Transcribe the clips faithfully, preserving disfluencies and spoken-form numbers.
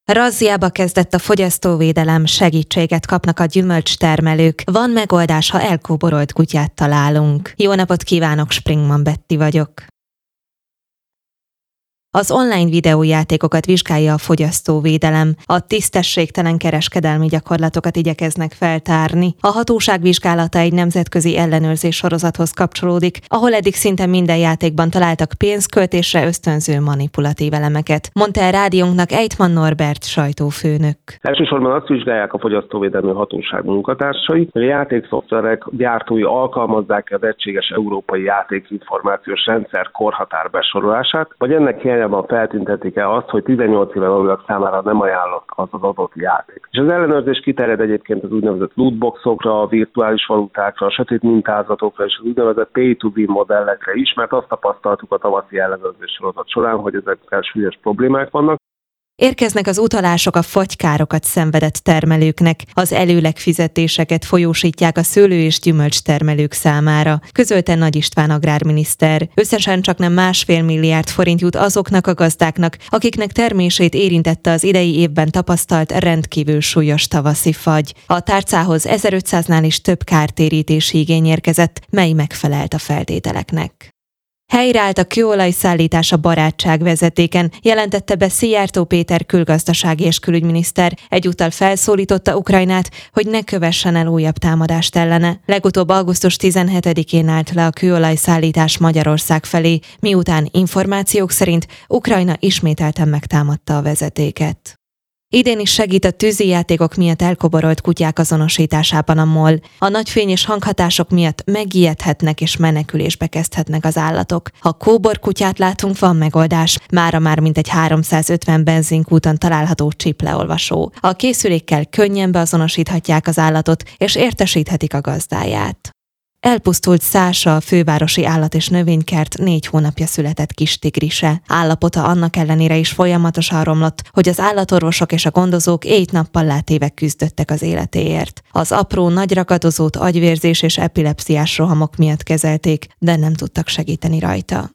Razziába kezdett a fogyasztóvédelem, segítséget kapnak a gyümölcstermelők. Van megoldás, ha elkóborolt kutyát találunk. Jó napot kívánok, Springman Betty vagyok. Az online videójátékokat vizsgálja a fogyasztóvédelem. A tisztességtelen kereskedelmi gyakorlatokat igyekeznek feltárni. A hatóság vizsgálata egy nemzetközi ellenőrzés sorozathoz kapcsolódik, ahol eddig szinte minden játékban találtak pénzköltésre ösztönző manipulatív elemeket, mondta el rádiónknak Ejtman Norbert sajtófőnök. Elsősorban azt vizsgálják a fogyasztóvédelmi hatóság munkatársai, hogy a játékszoftverek gyártói alkalmazzák az egységes európai játékinformációs rendszer korhatár besorolását, vagy ennek hiányában feltüntetik-e azt, hogy tizennyolc éven alulak számára nem ajánlott az az adott játék. És az ellenőrzés kiterjed egyébként az úgynevezett lootboxokra, a virtuális valutákra, a sötét mintázatokra és az úgynevezett pay to win modellekre is, mert azt tapasztaltuk a tavaszi ellenőrzés sorozat során, hogy ezekkel súlyos problémák vannak. Érkeznek az utalások a fagykárokat szenvedett termelőknek, az előleg fizetéseket folyósítják a szőlő- és gyümölcstermelők számára, közölte Nagy István agrárminiszter. Összesen csaknem másfél milliárd forint jut azoknak a gazdáknak, akiknek termését érintette az idei évben tapasztalt rendkívül súlyos tavaszi fagy. A tárcához ezerötszáznál is több kártérítési igény érkezett, mely megfelelt a feltételeknek. Helyreállt a kőolajszállítás a Barátság vezetéken, jelentette be Szijjártó Péter külgazdasági és külügyminiszter, egyúttal felszólította Ukrajnát, hogy ne kövessen el újabb támadást ellene. Legutóbb augusztus tizenhetedikén állt le a kőolajszállítás Magyarország felé, miután információk szerint Ukrajna ismételten megtámadta a vezetéket. Idén is segít a tűzijátékok miatt elkoborolt kutyák azonosításában a MOL. A nagyfény és hanghatások miatt megijedhetnek és menekülésbe kezdhetnek az állatok. Ha kóborkutyát látunk, van megoldás. Mára már mintegy háromszázötven benzinkúton található csipleolvasó. A készülékkel könnyen beazonosíthatják az állatot, és értesíthetik a gazdáját. Elpusztult Szása, a fővárosi állat- és növénykert négy hónapja született kis tigrise. Állapota annak ellenére is folyamatosan romlott, hogy az állatorvosok és a gondozók éjt-nappal látéve küzdöttek az életéért. Az apró, nagy ragadozót agyvérzés és epilepsziás rohamok miatt kezelték, de nem tudtak segíteni rajta.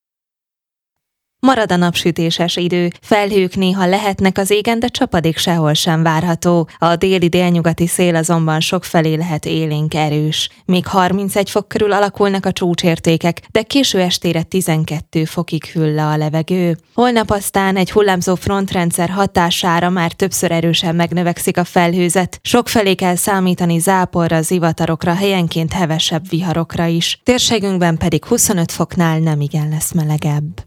Marad a napsütéses idő, felhők néha lehetnek az égen, de csapadék sehol sem várható. A déli-délnyugati szél azonban sokfelé lehet élénk erős. Még harmincegy fok körül alakulnak a csúcsértékek, de késő estére tizenkettő fokig hűl le a levegő. Holnap aztán egy hullámzó frontrendszer hatására már többször erősen megnövekszik a felhőzet. Sokfelé kell számítani záporra, zivatarokra, helyenként hevesebb viharokra is. Térségünkben pedig huszonöt foknál nemigen lesz melegebb.